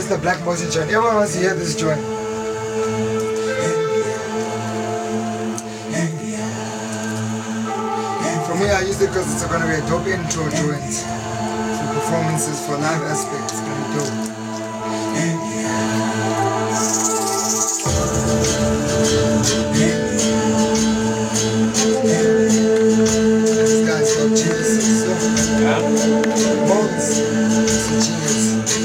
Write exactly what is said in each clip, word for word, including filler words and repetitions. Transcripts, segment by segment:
is the Black Motion joint. Everyone wants to hear this joint. For me, I use it because it's going to be a dope intro joint for performances, for live aspects. It's going to be dope. This guy's got geniuses. So. Yeah? Bones. It's a genius.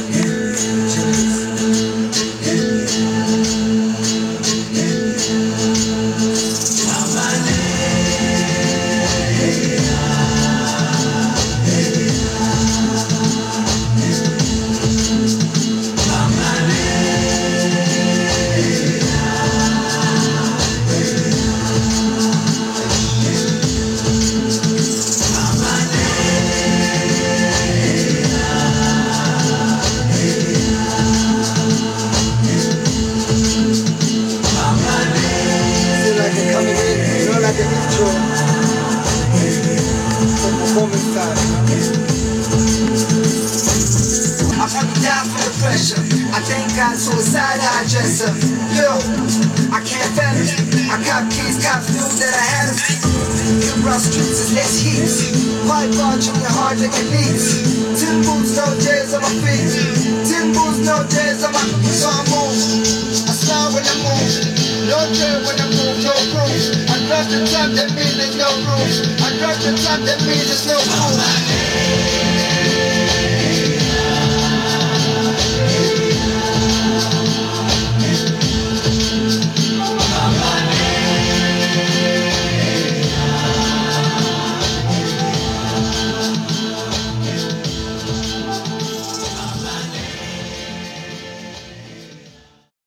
I thank God suicide I address her. Yo, I can't fathom it. I cop keys, cops knew that I had them. You rough streets is less heat. White bar, junior hard like it needs. Tin boots, no J's on my feet. Tin boots, no J's on my feet. So I move. I smile when I move. No J when I move, no proof. I drop the top, that means there's no proof. I drop the top, that means there's no proof.